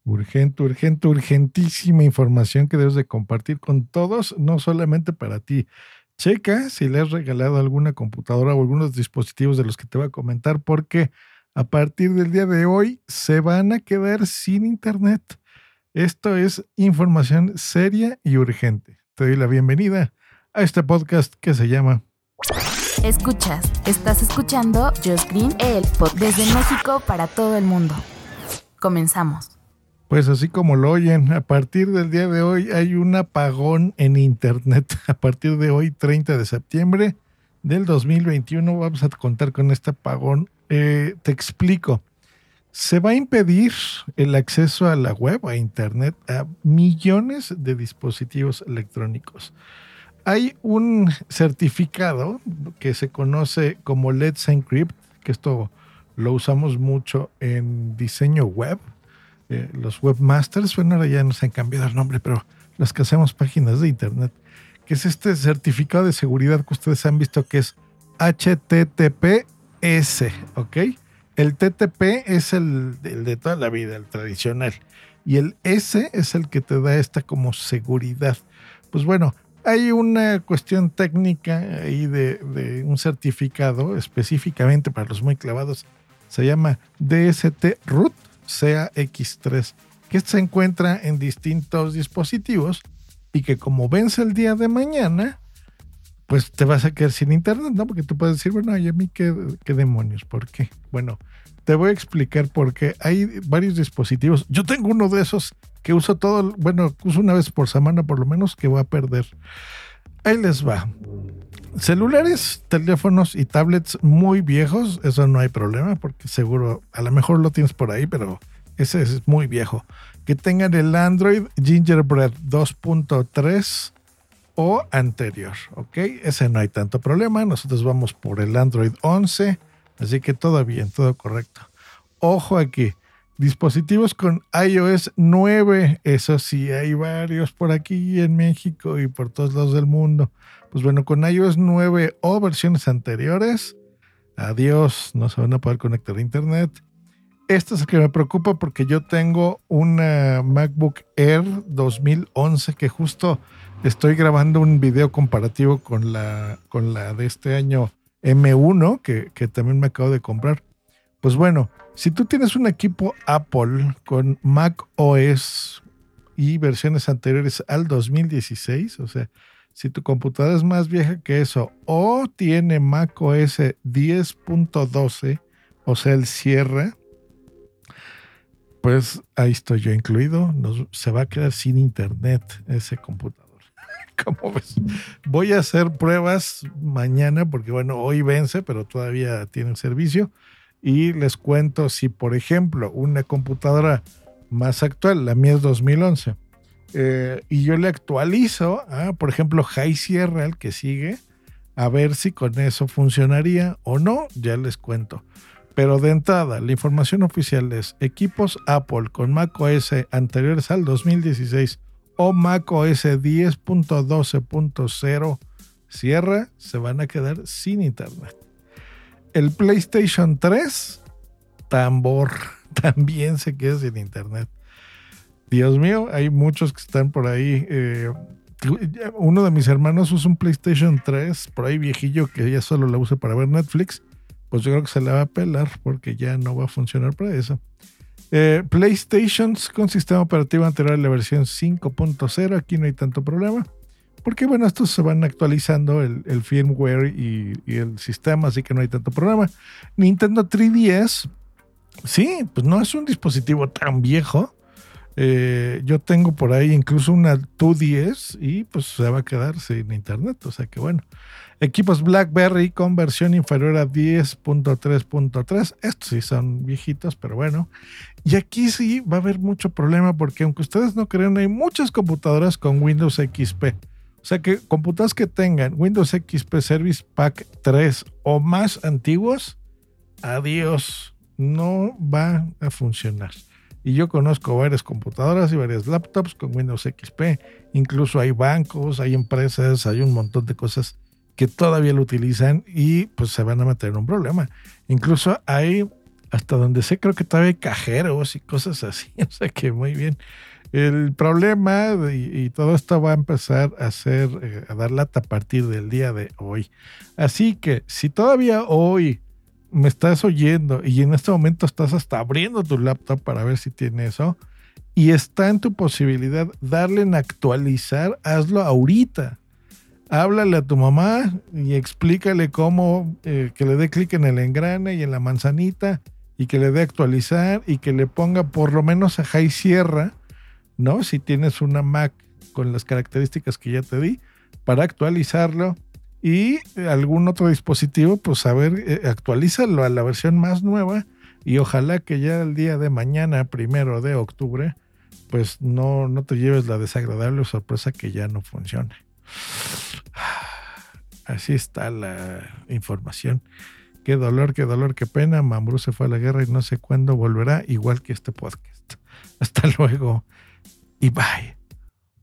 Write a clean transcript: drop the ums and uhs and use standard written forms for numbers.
Urgentísima información que debes de compartir con todos, no solamente para ti. Checa si le has regalado alguna computadora o algunos dispositivos de los que te voy a comentar, porque a partir del día de hoy se van a quedar sin internet. Esto es información seria y urgente. Te doy la bienvenida a este podcast que se llama... Estás escuchando Just Green, el podcast desde México para todo el mundo. Comenzamos. Pues así como lo oyen, a partir del día de hoy hay un apagón en internet. A partir de hoy, 30 de septiembre del 2021, vamos a contar con este apagón. Te explico. Se va a impedir el acceso a la web, a internet, a millones de dispositivos electrónicos. Hay un certificado que se conoce como Let's Encrypt, que esto lo usamos mucho en diseño web. Los webmasters, bueno, ahora ya nos han cambiado el nombre, pero los que hacemos páginas de internet, que es este certificado de seguridad que ustedes han visto que es HTTPS, ¿ok? El TTP es el de toda la vida, el tradicional, y el S es el que te da esta como seguridad. Pues bueno, hay una cuestión técnica ahí de un certificado específicamente para los muy clavados, se llama DST Root CAX3, que se encuentra en distintos dispositivos y que como vence el día de mañana, pues te vas a quedar sin internet, ¿no? Porque tú puedes decir, bueno, ¿y a mí qué demonios? ¿Por qué? Bueno, te voy a explicar por qué. Hay varios dispositivos. Yo tengo uno de esos que uso uso una vez por semana por lo menos, que voy a perder. Ahí les va. Celulares, teléfonos y tablets muy viejos, eso no hay problema porque seguro, a lo mejor lo tienes por ahí, pero ese es muy viejo. Que tengan el Android Gingerbread 2.3 o anterior, ¿ok? Ese no hay tanto problema, nosotros vamos por el Android 11, así que todo bien, todo correcto. Ojo aquí, dispositivos con iOS 9, eso sí, hay varios por aquí en México y por todos lados del mundo. Pues bueno, con iOS 9 o versiones anteriores, adiós, no se van a poder conectar a internet. Esto es el que me preocupa porque yo tengo una MacBook Air 2011 que justo estoy grabando un video comparativo con la de este año M1 que también me acabo de comprar. Pues bueno, si tú tienes un equipo Apple con Mac OS y versiones anteriores al 2016, o sea, si tu computadora es más vieja que eso o tiene Mac OS 10.12, o sea, el cierre, pues ahí estoy yo incluido. Se va a quedar sin internet ese computador. ¿Cómo ves? Voy a hacer pruebas mañana porque, bueno, hoy vence, pero todavía tiene servicio. Y les cuento si, por ejemplo, una computadora más actual, la mía es 2011, y yo le actualizo, por ejemplo, High Sierra, el que sigue, a ver si con eso funcionaría o no, ya les cuento. Pero de entrada, la información oficial es equipos Apple con macOS anteriores al 2016 o macOS 10.12.0 Sierra, se van a quedar sin internet. El PlayStation 3, tambor, también se queda sin internet. Dios mío, hay muchos que están por ahí. Uno de mis hermanos usa un PlayStation 3, por ahí viejillo, que ya solo la usa para ver Netflix. Pues yo creo que se la va a pelar porque ya no va a funcionar para eso. PlayStations con sistema operativo anterior a la versión 5.0, aquí no hay tanto problema. Porque bueno, estos se van actualizando el firmware y el sistema, así que no hay tanto problema. Nintendo 3DS, sí, pues no es un dispositivo tan viejo. Yo tengo por ahí incluso una 2DS y pues se va a quedar sin internet, o sea que bueno. Equipos BlackBerry con versión inferior a 10.3.3, estos sí son viejitos, pero bueno. Y aquí sí va a haber mucho problema porque aunque ustedes no crean, hay muchas computadoras con Windows XP. O sea que computadoras que tengan Windows XP Service Pack 3 o más antiguos, adiós, no va a funcionar. Y yo conozco varias computadoras y varias laptops con Windows XP. Incluso hay bancos, hay empresas, hay un montón de cosas que todavía lo utilizan y pues se van a meter en un problema. Incluso hay hasta donde sé, creo que todavía hay cajeros y cosas así. O sea que muy bien. El problema y todo esto va a empezar a dar lata a partir del día de hoy. Así que si todavía hoy me estás oyendo y en este momento estás hasta abriendo tu laptop para ver si tiene eso y está en tu posibilidad darle en actualizar, hazlo ahorita. Háblale a tu mamá y explícale cómo que le dé clic en el engrane y en la manzanita y que le dé actualizar y que le ponga por lo menos a High Sierra, ¿no? Si tienes una Mac con las características que ya te di, para actualizarlo y algún otro dispositivo, pues a ver, actualízalo a la versión más nueva y ojalá que ya el día de mañana, 1 de octubre, pues no te lleves la desagradable sorpresa que ya no funcione. Así está la información. Qué dolor, qué pena. Mambrú se fue a la guerra y no sé cuándo volverá, igual que este podcast. Hasta luego y bye.